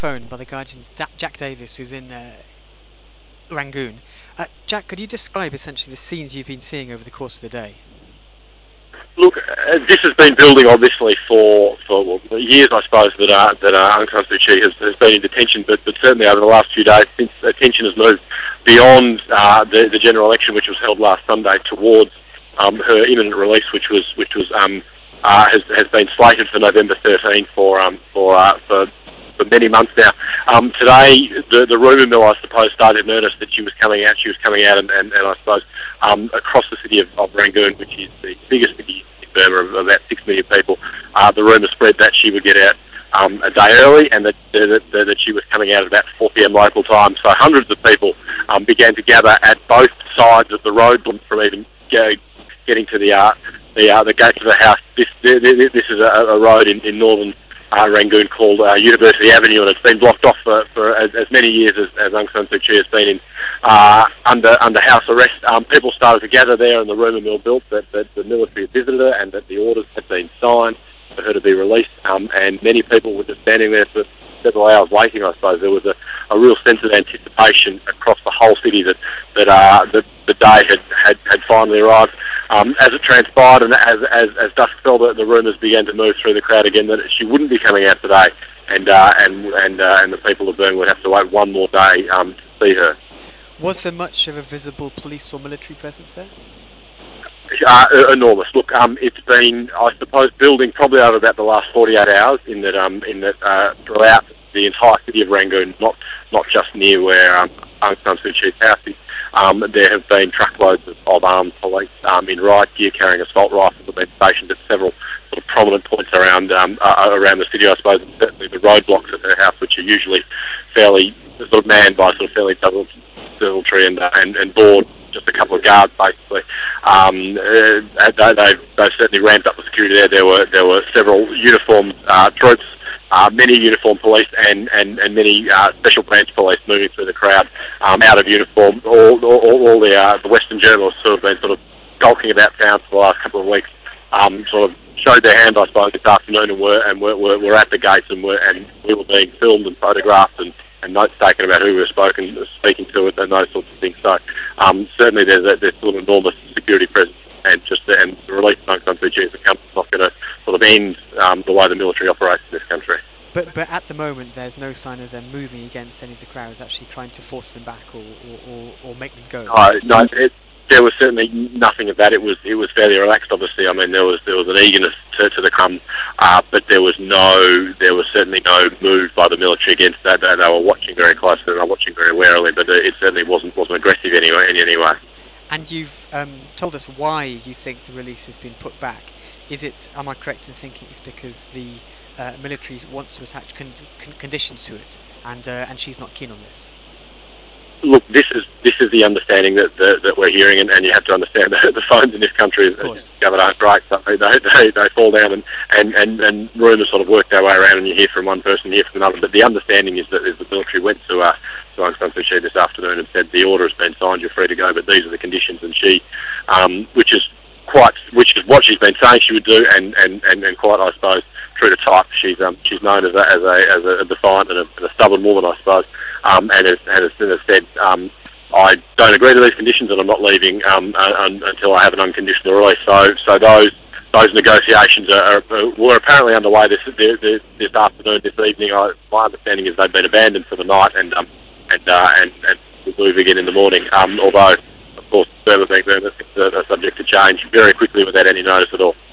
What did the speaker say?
phone by the Guardian's Jack Davis, who's in Rangoon. Jack, could you describe essentially the scenes you've been seeing over the course of the day? Look, this has been building obviously for years, I suppose, that Aung San Suu Kyi has been in detention, but certainly over the last few days, since attention has moved beyond the general election, which was held last Sunday, towards her imminent release, which has been slated for November 13 for many months now. Today, the rumour mill, I suppose, started in earnest that she was coming out. She was coming out, and I suppose across the city of Rangoon, which is the biggest city in Burma of about 6 million people, the rumour spread that she would get out a day early, and that she was coming out at about 4 p.m. local time. So hundreds of people began to gather at both sides of the road from even getting to the gates of the house. This is a road in northern Rangoon called University Avenue, and it's been blocked off for as many years as Aung San Suu Kyi has been in under house arrest. People started to gather there, and the rumour mill built that the military had visited her and that the orders had been signed for her to be released. And many people were just standing there for several hours waiting. I suppose there was a real sense of anticipation across the whole city that the day had finally arrived. As it transpired, and as dusk fell, the rumours began to move through the crowd again that she wouldn't be coming out today, and the people of Burma would have to wait one more day to see her. Was there much of a visible police or military presence there? Enormous. Look, it's been, I suppose, building probably over about the last 48 hours. In that throughout the entire city of Rangoon, not just near where Aung San Suu Kyi's house is. There have been truckloads of armed police in riot gear carrying assault rifles that have been stationed at several sort of prominent points around the city, I suppose, and certainly the roadblocks at her house, which are usually fairly sort of manned by sort of fairly military and board, just a couple of guards basically. They've certainly ramped up the security there. There were several uniformed troops. Many uniformed police and many special branch police moving through the crowd out of uniform. All the Western journalists who have been sort of skulking about town for the last couple of weeks sort of showed their hand, I suppose, this afternoon, and were at the gates, and we were being filmed and photographed and notes taken about who we were speaking to and those sorts of things. So certainly there's still an enormous security presence. And the release of Aung San Suu Kyi as a country is not going to sort of end the way the military operates in this country. But at the moment, there's no sign of them moving against any of the crowds, actually trying to force them back or make them go. No, there was certainly nothing of that. It was fairly relaxed. Obviously, I mean there was an eagerness to the come, but there was certainly no move by the military against that. They were watching very closely, and they were watching very warily, but it certainly wasn't aggressive in any way. And you've told us why you think the release has been put back. Am I correct in thinking it's because the military wants to attach conditions to it, and she's not keen on this? Look, this is the understanding that we're hearing, and you have to understand that the phones in this country, as discovered, aren't great. So they fall down, and rumours sort of work their way around, and you hear from one person, you hear from another. But the understanding is that the military went to Aung San Suu Kyi this afternoon and said the order has been signed, you're free to go, but these are the conditions, and she, which is what she's been saying she would do, and quite, I suppose, true to type. She's known as a defiant and a stubborn woman, I suppose, and has said, I don't agree to these conditions, and I'm not leaving until I have an unconditional release. So those negotiations were apparently underway this afternoon, this evening. My understanding is they've been abandoned for the night, and will move again in the morning. Although, of course, Burma being Burma, things are subject to change very quickly without any notice at all.